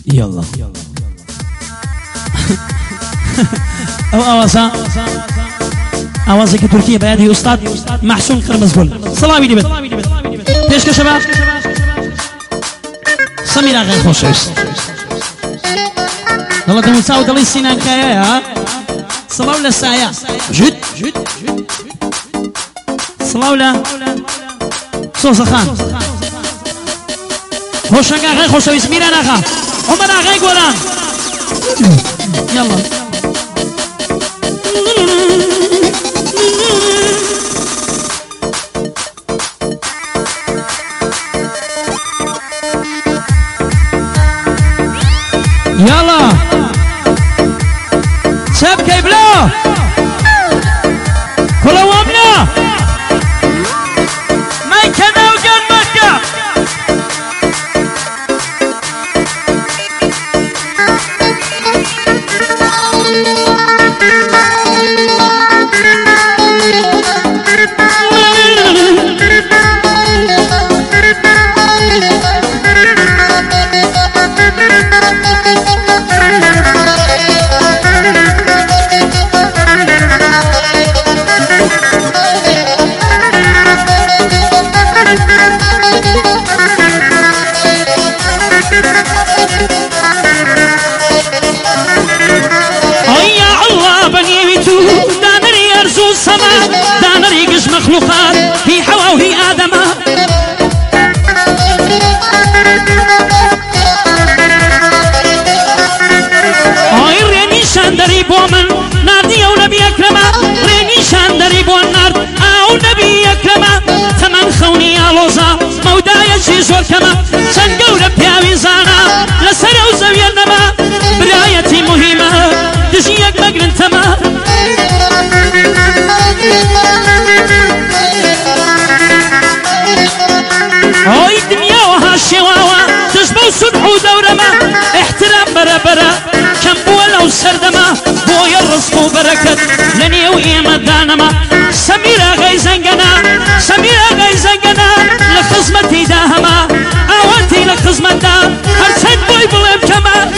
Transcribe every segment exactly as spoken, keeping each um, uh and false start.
يلا او اوازا اوازك تركيا بيدي استاذ محسون قرمزگل سلامی دیبد پیش که شباب سميرة غير خوشويست والله دمو تساو دلي سينان كايا ها صلاو للسايا جد صلاو لا صوصة خان خوشنگا غير خوشويست ميران آخا عمر غير قولان يلا يلا شاب كيبلا كل وامنا ما كان وجان مكة مخلوقات هي حواء وهي آدم هاي ريني شاندري بومن نادي أو نبي أكرم ريني شاندري بون نار أو نبي أكرم ثمن خوني علوزا مودا يشي زور كما سنقول بياوي زانا لسر وزويا النما برايتي مهمة تجيك مقرن تما هاي الدنيا وهالشواوة تشبه صلح ودورما احترام برا برا كم بولا وسردما بويا الرزق وبركة لني وإيمة دانما سميرة غي زنقنا سميرة غي زنقنا لخزمتي داهما اوانتي لخزمة دا هرسن بوي بلم كما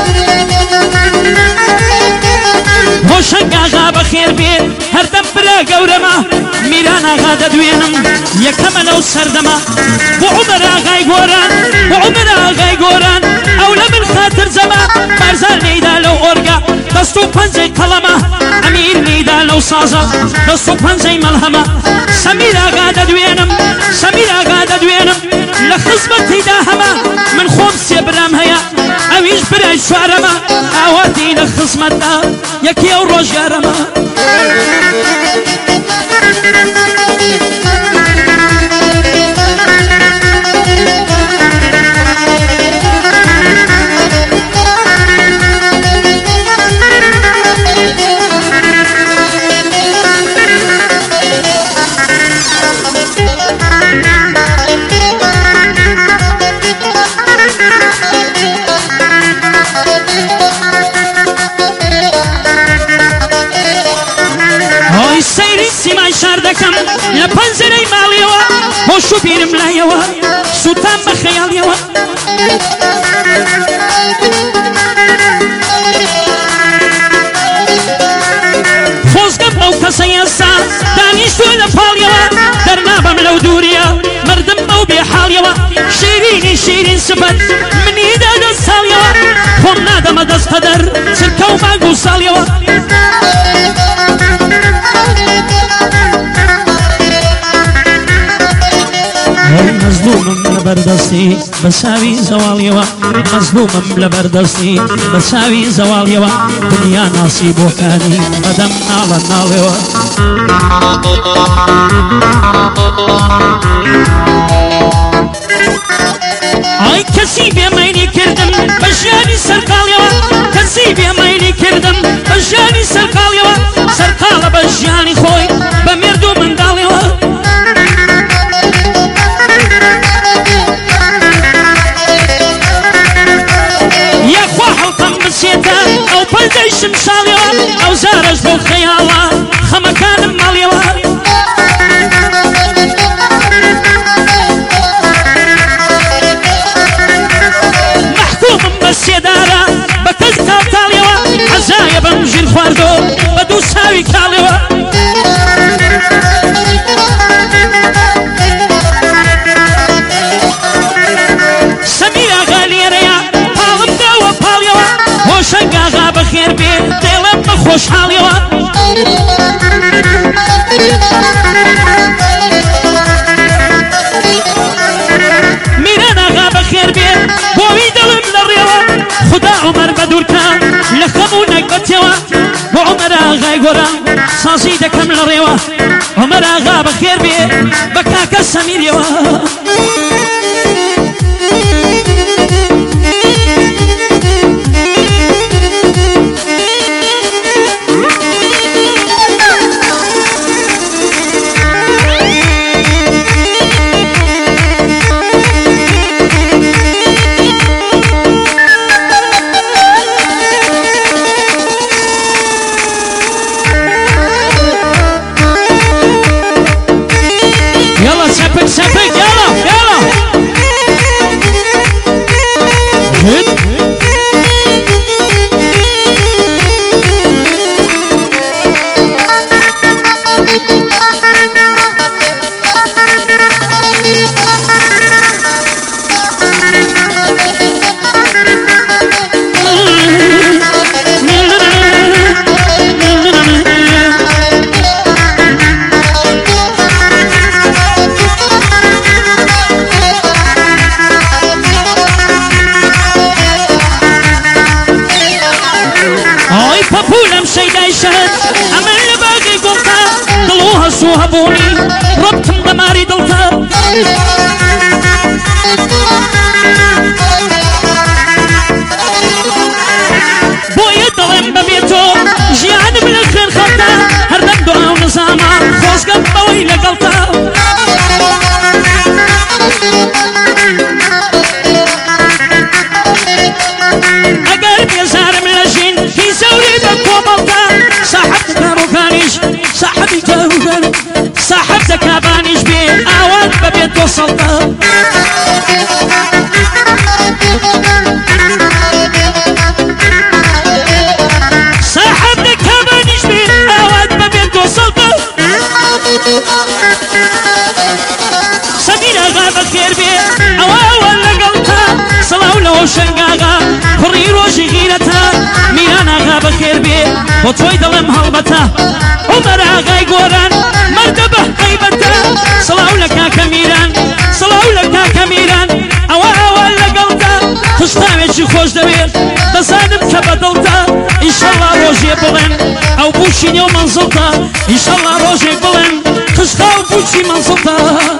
هوشنگا غاب خير بيت هردم برا قورما ميرانا غادا دوينم يكما لو سردما وعمر آغاي قوران وعمر آغاي قوران أولا من خاطر زما بارزال نيدا لو أورقا دستو پنزي قلما أمير نيدا لو سازا دستو پنزي ملهما سمير آغادا دوينم سمير آغادا دوينم لخزمتي داهما من خمس يبرام هيا أويش براي شوارما أواتي لخزمتا يكي أو رجارما شاردكم لبنزري ماليوا هوشو بيرم لايوا سوتان بخياليوا فوزقب او كسيسا دانيشتو لفاليوا درنابم لو دوريا مردم او بحاليوا شيريني شيرين سبت من ايدا دستاليوا هم نادم دست قدر سلكو ماقو ساليوا مظلوم لبردستي بساوي زواليوا مظلوم لبردستي بساوي زواليوا دنيا نصيب وكاني مدام نالا ناليوا اي كسي بيميني كردم بجاني سرقاليوا كسي بيميني كردم بجاني سرقاليوا سرقال بجاني خوي بمردو من داليوا او بلدي شمساليوا او زارج بو خيالا خمكان ماليوا گۆرە سازی دەکەم لە ڕێوە عومەر ئاغا بەخێر بێ بە کاکە سەمیرەوە هەبوونی ڕەبتم بەماری دڵتە بۆیە دەڵێم بەبێ تۆ ژیانم لە خوێن خەڵتە هەردەم دوعاو نزامە خۆزگەم بەوەی لەگەڵتە ئەگەر بێزارم لە ژین هی زەوری بە کۆمەڵتە ساحەب کارۆکانیش ساحەبی جاروگەن صاحب دەکابانیش بێ ئاوات بەبێت تۆ سەڵتە صاحب دەکابانیش بێ ئاوات بەبێت تۆ سەڵتە سەمیر ئاغا بەخێر بێ ئەواوە لەگەڵتە سەڵاو لەوە شەنگاغا کوڕی ڕۆژی غیرەتە میران ئاغا بەخێر بێ بۆ تۆی دەڵێم هەڵبەتە عومەر ئاغای گۆران مەردەبە هەیبەتە سڵاو لە کاکە میران سڵاو لە کاکە میران ئەوە ئەوە لەگەڵتە تشتاوێکی خۆش دەوێت دەزانم کە بەدڵتە ئینشەڵڵا ڕۆژێ بڵێن ئەو بوشی نێو مەنزڵتە ئینشەڵڵا ڕۆژێک بڵێن تشتا و بوشی مەنزڵتە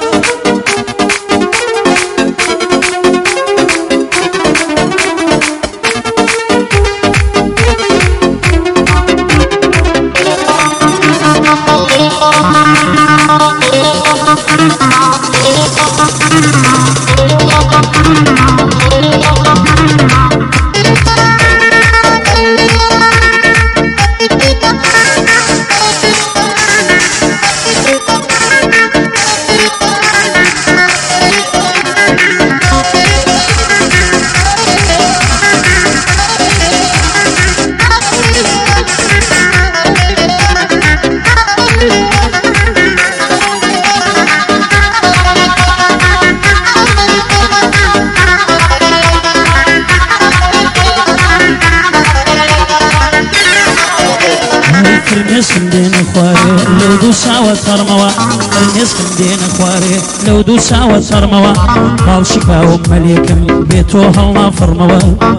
لو دو ساوە سەرمەوە نێزم دێنە خوارێ لەو دوو ساوە سەرمەوە باڵشکاوم مەلێکم بێ تۆ هەڵنا فڕمەوە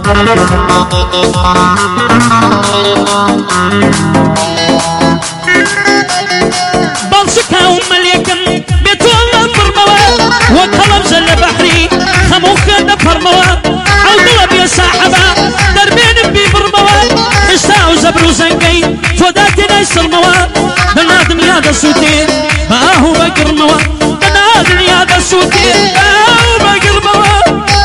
باڵشکاوم مەلێکم بێ تۆ هەڵنا فڕمەوە وەک هەڵەبزە لە بەحری هەموو خوێن دەپەڕمەوە ئەو دڵە بێ ساحەبە دەربێنم بیبڕمەوە هێشتا ئەو زەبر و زەنگەی تۆدا تێنای سڵمەوە بەنا دنیا دەسووتێ بە ئاهو بەگرمەوە بەنا دنیا دەسووتێ بە ئاهو بەگرمەوە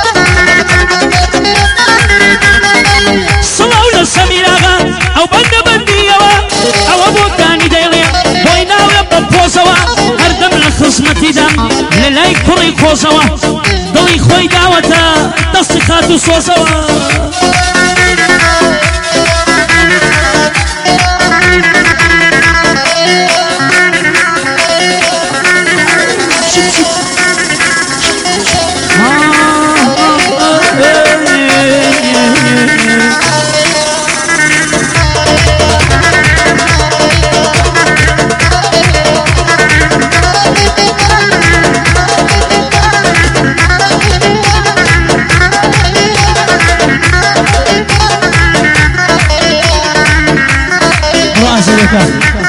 سڵاو لە سەمیر ئاغا ئەو بەندە بەندیەوە ئەوە بۆکانی دەیڵێ بۆی ناوێ بە پۆزەوە هەردەم لە خزمەتیدام لە لای کوڕی کۆزەوە دڵی خۆی داوەتە دەستی خات و سۆزەوە بکە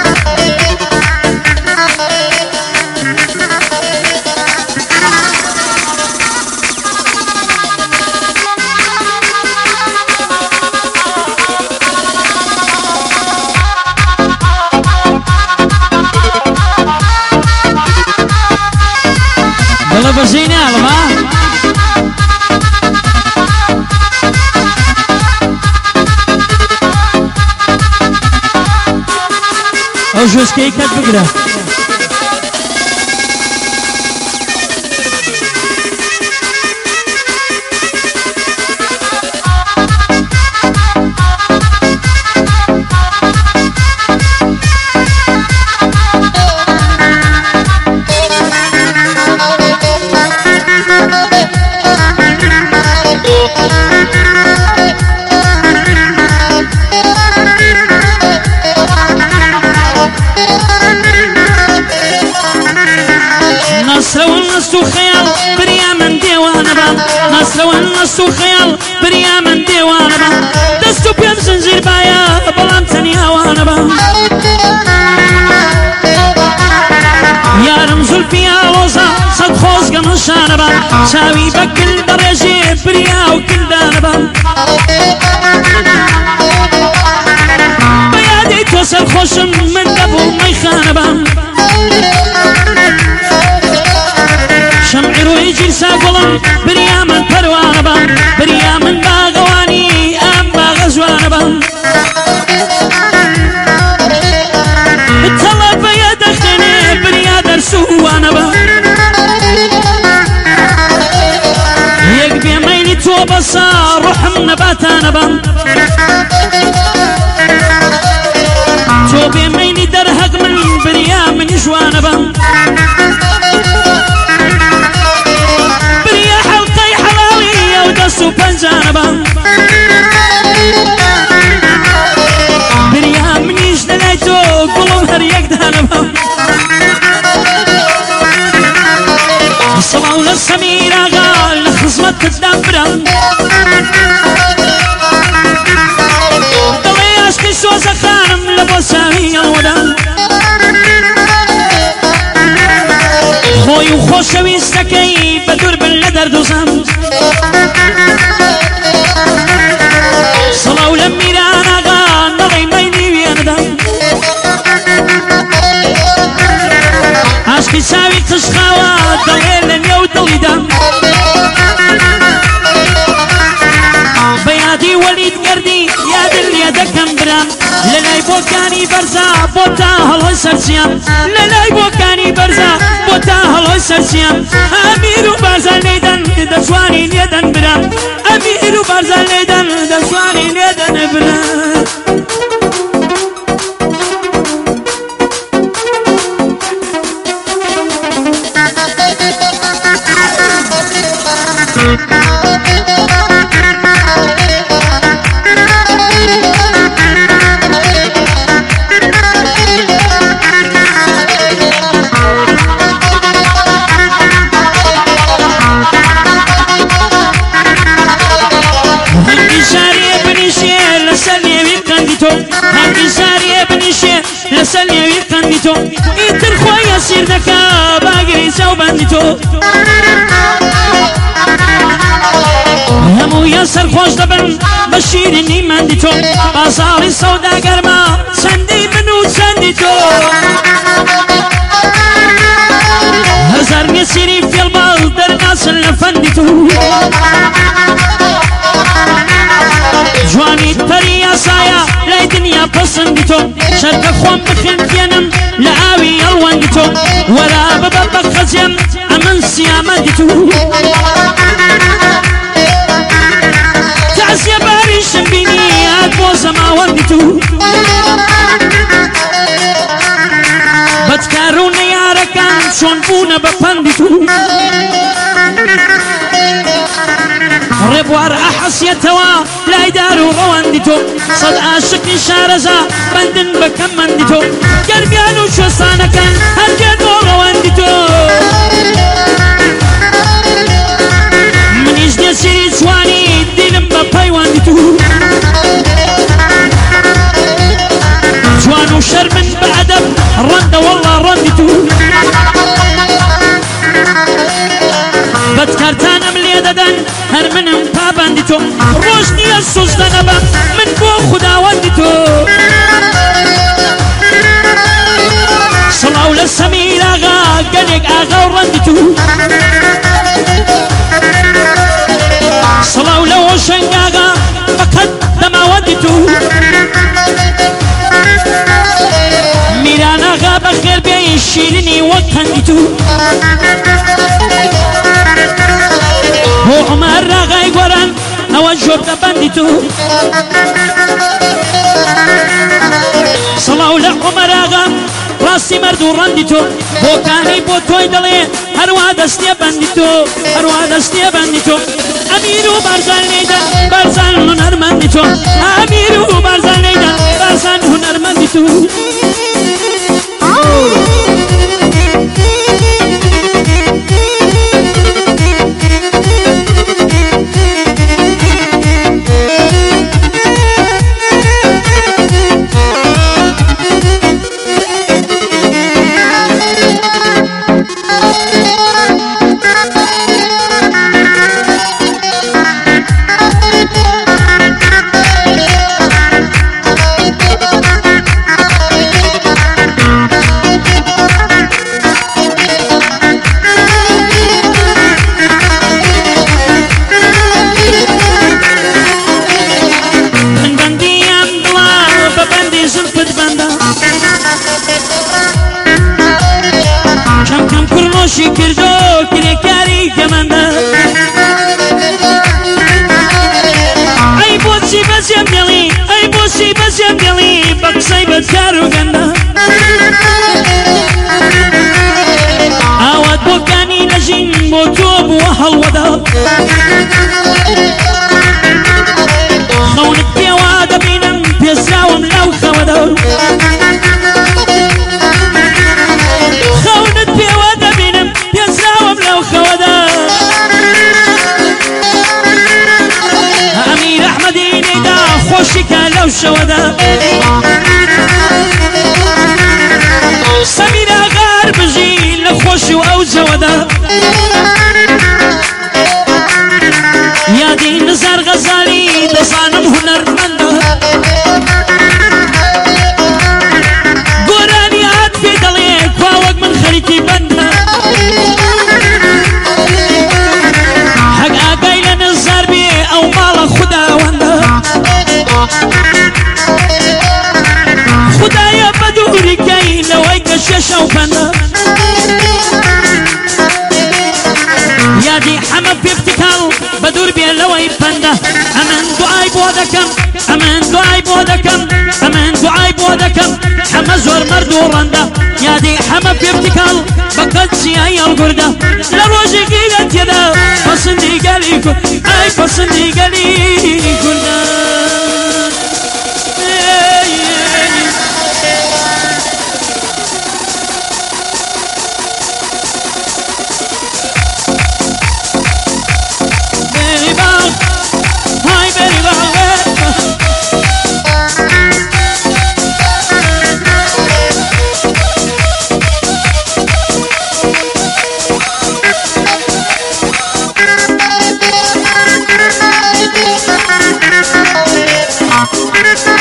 دڵە بەژەی ناڵم ها ئەو ژۆسکەی کەت بگرە نص وخيال بريا من ديوانا با دستو بيم زنجير بايا بلام تني هوانا با يا رمز البيا روزا صد خوز قمشانا با شاوي بكل بريجي بريا وكل دانا با بيادي توصل خوشم من دبو ميخانا با شمعي روي جلسا قلم بريا من پروانا با بريا من باغواني ام باغزوانا با اتلا بيا دخني بريا درسوانا با يك بيميني تو بصا روحم نباتانا با تو بيميني درهق من بريا من جوانا با سوبنجانبا بريا منيش دليتو قلوم هر يك دانبا الصلاة للسميرة قال لخصمت تدبرا دلي عشقي سوزا خانم لبوساوي الودا خوي وخوشوي استكي بدور باللدر دوزام صلاة لميرانا قال نغي ميني وياندا عشقي ساوي تشخاوات دليل لن يودلي دام بيادي وليد قردي يا دل يا دكم برام للاي بوكاني برزا بوتا هلوي سرسيام للاي بوكاني برزا بوتا هلوي سرسيام أميرو برزا ليدن دسواني ليدن برام أميرو برزا ليدن دسواني ليدن برام لسلي ويقندتو إنتر خويا سير دكا باقري سو بندتو همو ياسر خوش دبن بشير اني مندتو بازار السودا قرما سندي منو سندتو هزار يسيري في البال در ناس لفندتو جواني تريا سايا لا دنيا بسندتو شرك خوان بخل فينم لعاوي الواندتو ولا ببابا خزيم امن سيامدتو تعزي باريش بيني ادبوز ما واندتو بتكارون يا ركان شون بونا بفندتو ربوار أحس يتوا لا يدارو غواندتو صد عاشقني شارزا بندن بكم مندتو قلبيانو شو صانا كان هرجدو غواندتو من يجدي سيري سواني دينم بباي واندتو جوانو شرب هر منم پابندی تو روش نیه سوزدنبا من بو خداوندی تو صلاو لسمیر آغا گلگ آغا و رندی تو صلاو لوشنگ آغا فقط دماوندی تو میران آغا بخیر بیای شیرینی وقتندی تو هو عمر آغای گوران او جرد بندی تو صلاو لعمر آغا راسی مردو رندی تو بو کانی بو توی دلی هروا دستی بندی تو هروا دستی بندی تو امیرو برزن نیدن برزن هنرمندی تو امیرو برزن نیدن برزن هنرمندی تو کردو کرکاری کمنده ای بوسی بسیم دلی ای بوسی بسیم دلی بقصی بدکارو گنده آواد بوکانی نجین بو تو بو حلوده خونت بیواده بینم پیساوم لو خوده خونت بیواده بینم پیساوم لو خوده امیر احمدی نیدا خوشی که لو شوده سمیر غار بجی لخوش و او زوده یادی نزار غزالی دزانم هنرمنده گورانی هات فی دلی کواوگ من خریتی بنده حق آقای لنزار بی او مال خداونده خدایا بدوری کهی لوی کشش او بنده یادی حمد فی ابتکال بدور بی لوی بنده امان دعای بودکم امان دعای بودکم امان دعای بودکم حمد زور مردو رنده یادی حمد فی ابتکال بقد سیای الگرده لروجی گیرت یده پسندی گلی کن ای پسندی گلی کنده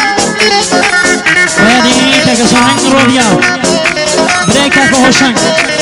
Rodya, break up a hoşan.